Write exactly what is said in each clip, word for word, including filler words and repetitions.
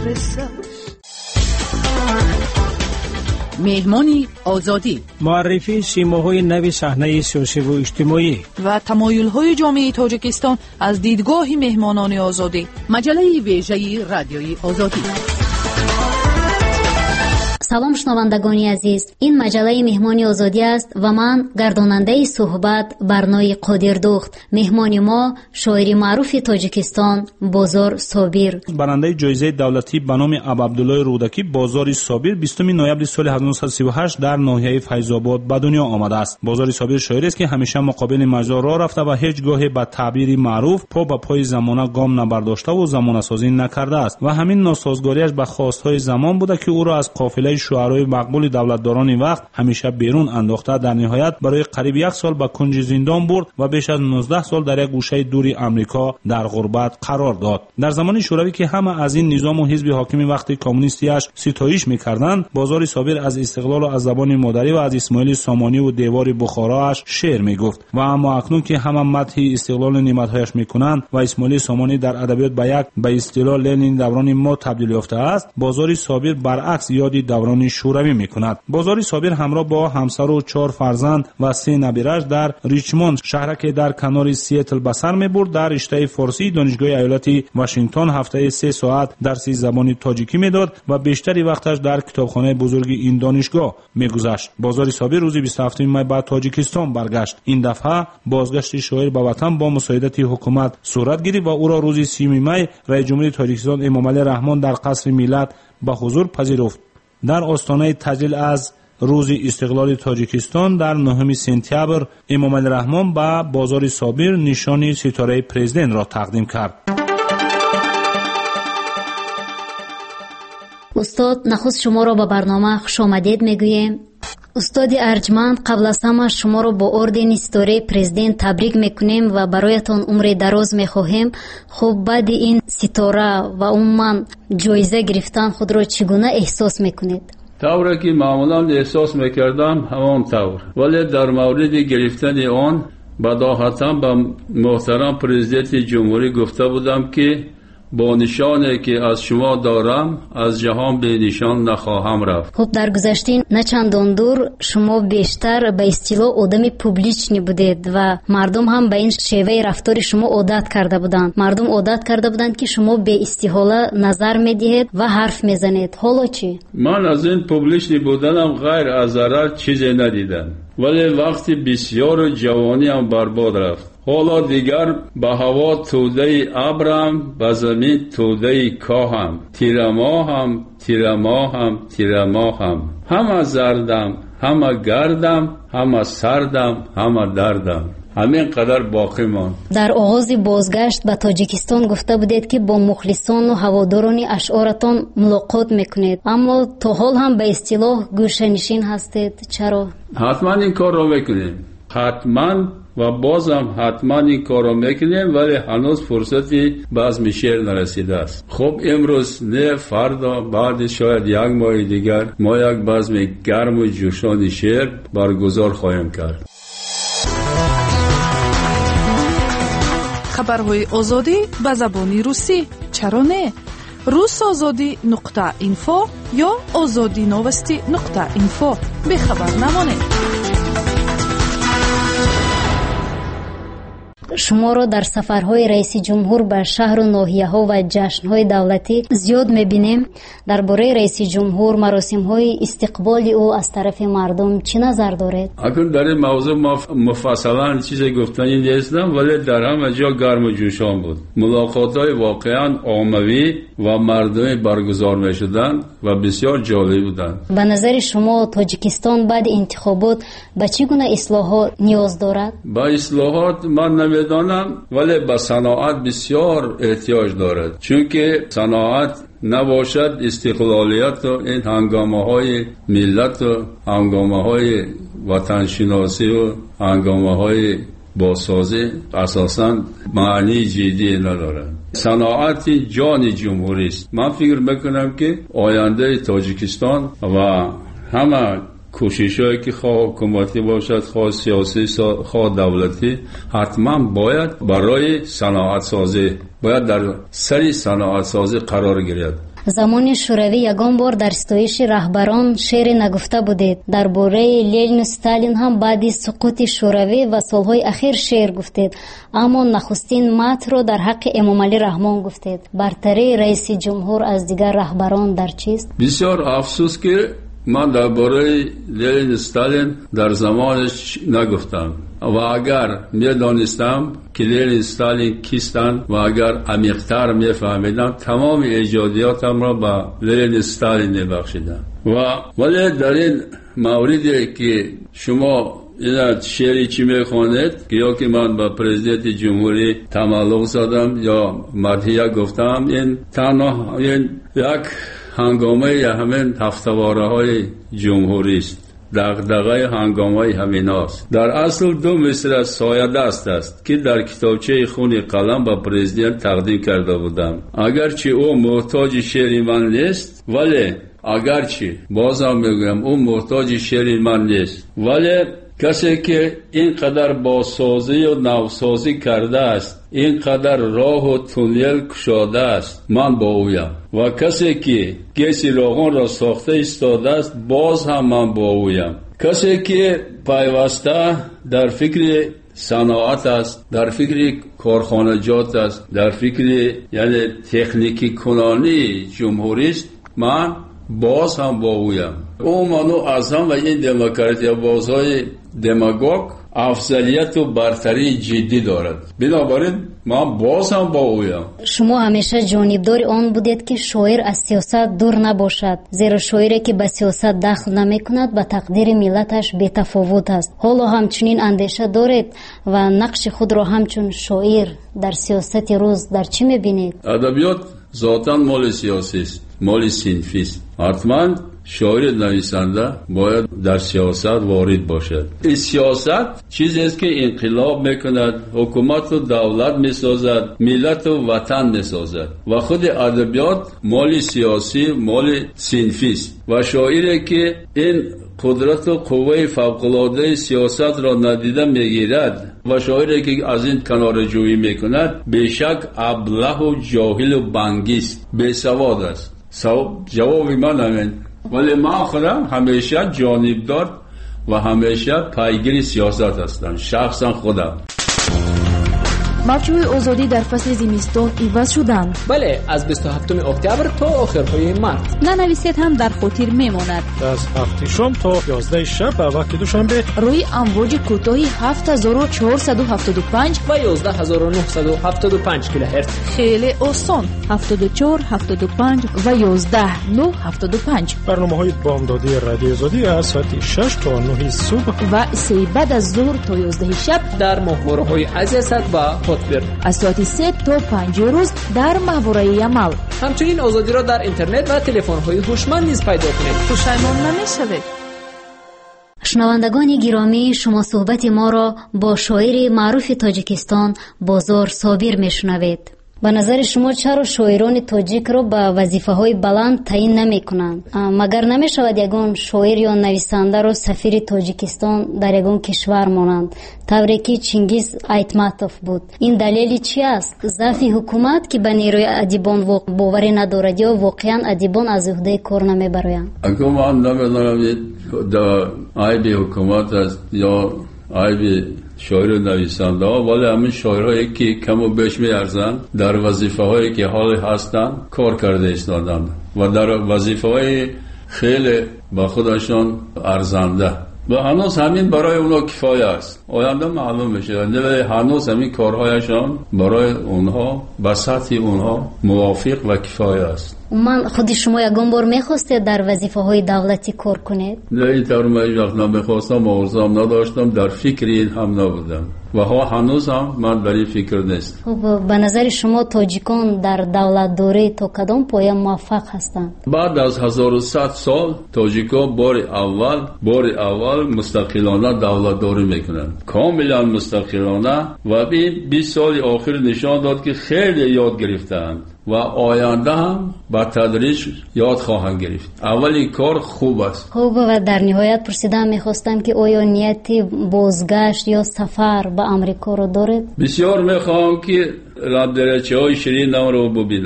میرسد. مهمانی آزادی، معرفی سیماهای نوی صحنه سیاسی و اجتماعی و تمایل‌های جامعه تاجیکستان از دیدگاه مهمانان آزادی. مجله ویژه رادیوی آزادی. سلام شنوندگان عزیز، این مجله مهمانی آزادی است و من گرداننده صحبت برنای قادر دخت. مهمان ما شاعر معروف تاجیکستان بازار صابر، برنده جایزه دولتی به نام ابوعبدالله رودکی بازار صابر بیستم نوامبر سال هزار و نهصد و سی و هشت در ناحیه فیض آباد به دنیا آمده است. بازار صابر شاعری است که همیشه مقابل مجازا راه رفته و هیچ گاهی به تعبیر معروف پا به پای زمانه گام نبرداشته و زمانه سازی نکرده است و همین ناسازگاریش به خواستهای زمان بوده که او را از قافله شعرای مقبول دولتداران وقت همیشه بیرون انداخته. در نهایت برای قریب یک سال به کنج زندان برد و بیش از نوزده سال در یک گوشه دوری آمریکا در غربت قرار داد. در زمان شوروی که همه از این نظام و حزب حاکم وقتی کمونیستیش ستایش می‌کردند، بازار صابر از استقلال و از زبان مادری و از اسماعیل سامانی و دیوار بخاراش شعر میگفت و اما اکنون که همه مدح استقلال و نعمت‌هایش میکنند و اسماعیل سامانی در ادبیات به یک به اصطلاح لنین دوران ما تبدیل یافته است، بازار صابر برعکس یادی دوران شوروی میکند. بازار صابر همراه با همسر و چهار فرزند و سه نبیرش در ریچموند شهر که در کنار سیاتل به سر میبرد. در رشته فارسی دانشگاه ایالت واشنگتن هفته سه ساعت درس زبان تاجیکی میداد و بیشتری وقتش در کتابخانه بزرگ این دانشگاه میگذشت. بازار صابر روز بیست و هفتم می به تاجیکستان برگشت. این دفعه بازگشت شاعر به وطن با مساعدت حکومت صورت گرفت و او را روز سی می رئیس جمهوری تاجیکستان امامعلی رحمان در قصر ملت به حضور پذیرفت. در آستانه تجلیل از روز استقلال تاجیکستان در نهم سپتامبر امامعلی رحمان به بازار صابر نشان ستاره پرزیدنت را تقدیم کرد. استاد، نخست شما را به برنامه خوش آمدید میگویم. استاد ارجمند، قبل از همه شما را با اردن ستاره پرزیدنت تبریک میکنیم و برایتان عمر دراز میخواهیم. خب بعد این ستاره و عموما جایزه گرفتن خود را چگونه احساس میکنید؟ طوری که معمولا احساس میکردم همان طور، ولی در مورد گرفتن آن بداهتا به محترم پرزیدنت جمهوری گفته بودم که با نشانی که از شما دارم از جهان به نشان نخواهم رفت. خب در گذشته نه چندان دور شما بیشتر به اصطلاح آدم پوبلیچنی بودید و مردم هم به این شیوه رفتار شما عادت کرده بودند. مردم عادت کرده بودند که شما به استحاله نظر میدهید و حرف میزنید. حالا چی؟ من از این پوبلیچنی بودنم غیر از ضرر چیزی ندیدم، ولی وقتی بسیار جوانی هم برباد رفت. حالا دیگر به هوا توده ابرم، به زمین توده کاهم، تیرماهم تیرماهم تیرماهم، همه زردم همه گردم همه سردم همه دردم. همین قدر باقی ماند. در آغاز بازگشت به تاجیکستان گفته بودید که با مخلصان و هواداران اشعارتان ملاقات میکنید، اما تا حال هم به اصطلاح گوشه‌نشین هستید. چرا؟ حتما این کار رو میکنیم، حتما و بازم حتما این کار رو میکنیم، ولی هنوز فرصتی به عزم شعر نرسیده است. خب امروز نه فردا، بعد شاید یک ماه دیگر ما یک بزم گرم و جوشان شعر برگزار خواهیم کرد. خبرهای آزادی به زبان روسی، چرا نه؟ روس آزادی نقطه اینفو یا آزادی نوستی نقطه اینفو. به خبر نمانید. شما را در سفرهای رئیس جمهور به شهر و ناحیه‌ها و جشن‌های دولتی زیاد می‌بینیم. درباره رئیس جمهور مراسم‌های استقبال او از طرف مردم چه نظر دارید؟ اکنون در این موضوع مفصلا چیزی گفتنی نیستم، ولی در همه جا گرم و جوشان بود. ملاقات‌های واقعاً عمومی و مردمی برگزار می‌شدند و بسیار جالب بودند. به نظر شما تاجیکستان بعد انتخابات به چگونه اصلاحات نیاز دارد؟ با اصلاحات من نمیدانم، ولی به صناعت بسیار احتیاج دارد، چون که صناعت نباشد استقلالیت و این هنگامه های ملت و هنگامه های وطن شناسی و هنگامه های بازسازی اساساً معنی جدی ندارد. صناعت جان جمهوری است. من فکر میکنم که آینده تاجیکستان و همه کوشش‌هایی که خواه حکومتی باشد، خواه سیاسی، خواه دولتی، حتما باید برای صناعت سازی باید در سری صناعت سازی قرار گیرد. замони шӯравӣ ягон бор дар ситоиши раҳбарон шеъре нагуфта будед. дар бораи Ленину Сталин ҳам баъди суқути шӯравӣ ва солҳои ахир шеър гуфтед, аммо нахустин матҳро дар ҳаққи Эмомалӣ Раҳмон гуфтед. бартарии раиси ҷумҳур аз дигар раҳбарон дар чист? бисёр афсӯс ки ман дар бораи Ленин Сталин дар замонаш нагуфтам ва агар медонистам ки Ленин Сталин кистанд ва агар амиқтар мефаҳмидам тамоми эҷодиётамро ба Ленин Сталин мебахшидам. ва вале дар ин мавриде ки шумо ина шеъри чӣ мехонед ки ё ки ман ба президенти ҷумҳурӣ тамаллуқ задам ё мадҳия гуфтам, ин танҳо ин як ҳангомаи ҳамин ҳафтавораҳои ҷумҳурист. дағдағаи ҳангомаи ҳаминост. дар асл ду мисра соядаст аст ки дар китобчаи хуни қалам ба президент тақдим карда будам. агарчи ӯ муҳтоҷи шеъри ман нест, вале агарчи бозам мегӯям ӯ муҳтоҷи шеъри ман нест, вале касе ки ин қадар босозию навсозӣ кардааст, ин қадар роҳу туннел кушодааст, ман бо ӯям. ва касе ки геси роғонро сохта истодааст, боз ҳам ман бо ӯям. касе ки пайваста дар фикри саноат аст, дар фикри корхонаҷот аст, дар фикри яъне техникӣ кунонии ҷумҳурист, ман боз ҳам бо ӯям. умуман аз ҳама ин демократиябозҳои демагог афзалияту бартарии ҷиддӣ дорад. бинобар ин ман боз ҳам бо ӯям. шумо ҳамеша ҷонибдори он будед ки шоир аз сиёсат дур набошад, зеро шоире ки ба сиёсат дахл намекунад ба тақдири миллаташ бетафовут аст. ҳоло ҳамчунин андеша доред ва нақши худро ҳамчун шоир дар сиёсати рӯз дар чӣ мебинед? адабиёт зотан моли сиёсист, моли синфист. ҳатман шоири нависанда бояд дар сиёсат ворид бошад. ин сиёсат чизест ки инқилоб мекунад, ҳукумату давлат месозад, миллату ватан месозад. ва худи адабиёт моли сиёсӣ, моли синфист. ва шоире ки ин қудрату қувваи фавқулодаи сиёсатро надида мегирад ва шоире ки аз ин канораҷӯӣ мекунад, бешак аблаҳу ҷоҳилу бангист, бесавод аст. ҷавоби ман ҳамин. вале ман худам ҳамеша ҷонибдор ва ҳамеша пайгири сиёсат ҳастам, шахсан худам. мавҷҳои озодӣ дар фасли зимистон иваз шуданд. бале, аз бисту ҳаптуми октябр то охирҳои март. нанависед ҳам дар хотир мемонад. аз ҳафти шом то ёздаҳи шаб ба вақти душанбе рӯи амвоҷи кӯтоҳи ҳафт ҳазору чаҳорсаду ҳафтоду панҷ ва ёздаҳ ҳазору нуҳсаду ҳафтоду панҷ килоҳерц. хеле осон. ҳафтоду чор ҳафтоду панҷ ва ёздаҳ нӯҳ ҳафтоду панҷ. барномаҳои бомдодии радиои озодӣ аз соати шаш то нӯҳи субҳ ва се баъд аз зуҳр то ёздаҳи шаб дар моҳвораҳои азиясад ва хотбир. аз соати се то панҷи рӯз дар маҳвораи Ямал. ҳамчунин озодиро дар интернет ва телефонҳои ҳушманд низ пайдо кунед. пушаймон намешавед. шунавандагони гиромӣ, шумо суҳбати моро бо шоири маъруфи Тоҷикистон Бозор Собир мешунавед. ба назари шумо чаро шоирони тоҷикро ба вазифаҳои баланд таъин намекунанд? магар намешавад ягон шоир ё нависандаро сафири Тоҷикистон дар ягон кишвар монанд, тавре ки Чингиз Айтматов буд? ин далели чӣ аст? заъфи ҳукумат ки ба нерӯи адибон боварӣ надорад ё воқеан адибон аз уҳдаи кор намебароянд? агар ман намедонам айби ҳукумат аст ё айби шоиру нависандаҳо, вале ҳамин шоирҳое ки каму беш меарзанд дар вазифаҳое ки ҳоле ҳастанд кор карда истоданд ва дар вазифаҳои хеле ба худашон арзанда. ва ҳанӯз ҳамин барои онҳо кифоя аст. оянда маълум мешавад, вале ҳанӯз ҳамин корҳояшон барои онҳо ба сатҳи онҳо мувофиқ ва кифоя аст. умуман худи шумо ягон бор мехостед дар вазифаҳои давлатӣ кор кунед? не, ин тавр ман ҳеҷ вақт намехостам, орзуам надоштам, дар фикри ин ҳам набудам ва ҳанӯз ҳам ман дар ин фикр нест. ба назари шумо тоҷикон дар давлатдорӣ то кадом поя муваффақ ҳастанд? баъд аз ҳазору сад сол тоҷикон бори аввал бори аввал мустақилона давлатдорӣ мекунанд, комилан мустақилона. ва ин бист соли охир нишон дод ки хеле ёд гирифтаанд ва оянда ҳам ба тадриҷ ёд хоҳанд гирифт. аввали кор хуб аст. хуб, ва дар ниҳоят пурсидан мехостам ки оё нияти бозгашт ё сафар ба амрикоро доред? бисёр мехоҳам ки лабдерачаҳои ширинамро бубинам.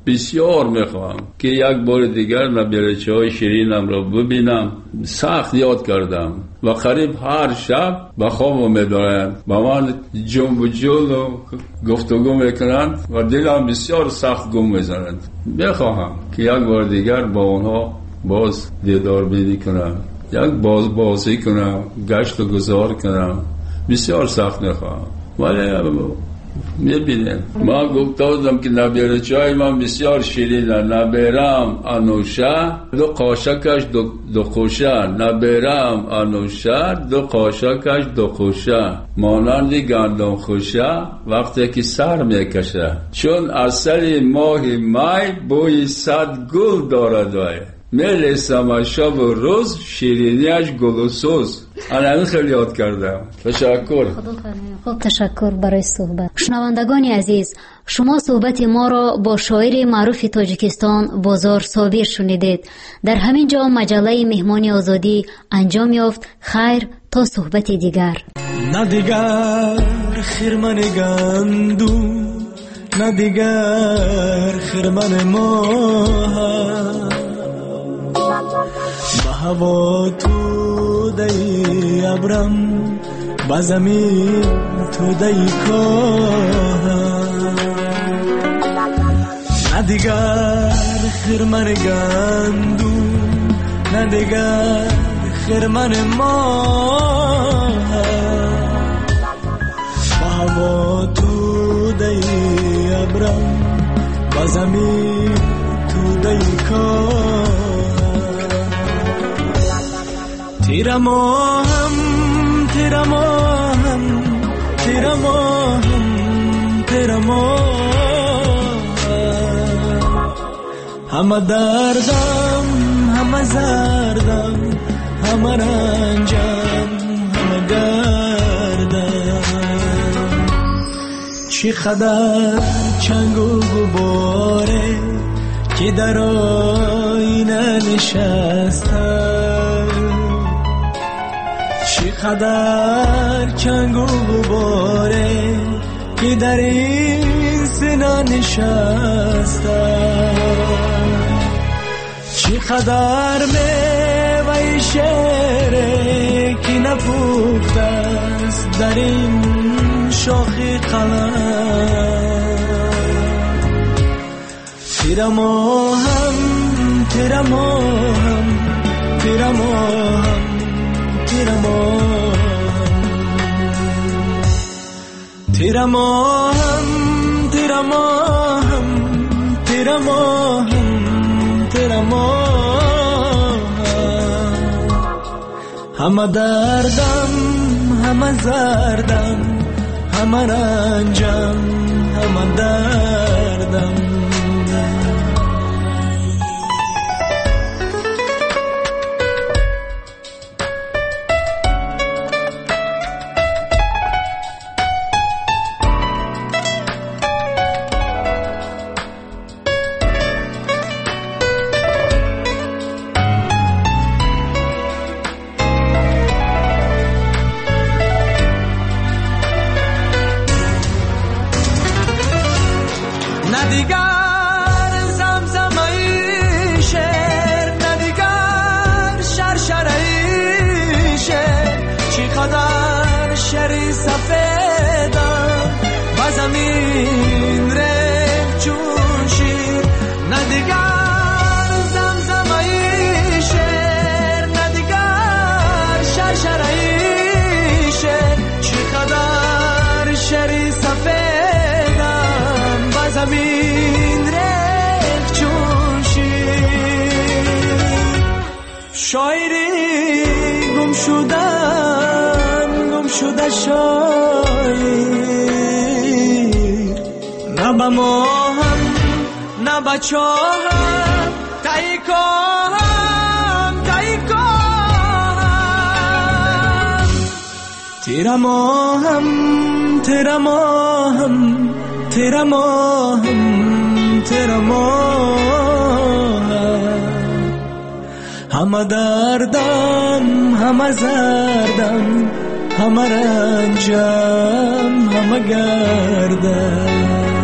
بسیار میخوام که یک بار دیگر نبیرچه های شیرینم را ببینم. سخت یاد کردم و قریب هر شب به خواب میبرند، با من جنب و جل و گفتگو میکنند و دلم بسیار سخت گم میزنند. میخواهم که یک بار دیگر با اونها باز دیدار بینی کنم، یک باز بازی کنم، گشت و گذار کنم. بسیار سخت میخواهم ولی میبینیم. ما گفته بودم که نبیره چای من بسیار شیرینه. نبیرم انوشه دو قاشقش دو, دو خوشه، نبیرم انوشه دو قاشقش دو خوشه، مانندی گندم خوشه وقتی که سر میکشه، چون اصل ماه مای بوی صد گل دارد وای، میرسم شب و روز شیرینیش گل و سوز. انا خیلی یاد کردم. تشکر. خب تشکر برای صحبت. شنوندگان عزیز، شما صحبت ما را با شاعر معروف تاجیکستان بازار صابر شنیدید. در همین جا مجله مهمان آزادی انجام یافت. خیر تا صحبت دیگر. نه دیگر خرمن گندو، نه دیگر خرمن ماه، به هوا تو دی ابرم، به زمین تو دی کاه. نه دیگر خرمن گندو، نه دیگر خرمن ماه، به هوا تو دی ابرم، به زمین تو دی کاه. تیرا ماهم تیرا ماهم تیرا ماهم تیرا ماهم، همه دردم همه زردم همه رنجم همه گردم. چی قدر چنگ و گباره که در آینه نشسته، چی قدر چنگ و غباره که در این سینه نشسته، چی قدر میوه شعره که نپخته است در این شاخ قلم. تیرا ماهم تیرا ماهم تیرا ماهم تیرا ماهم تیرا ماهم تیرا ماهم تیرا ماهم، همه دردم همه زردم همه رنجم همه دردم. شاعری گم شدم گم شده شاعر، نه به ماهم نه به چاهم تایی کاهم تایی کاهم. تیرا ماهم تیرا ماهم تیرا ماهم تیرا ماهم، همه دردم همه زردم همه رنجم همه گردم.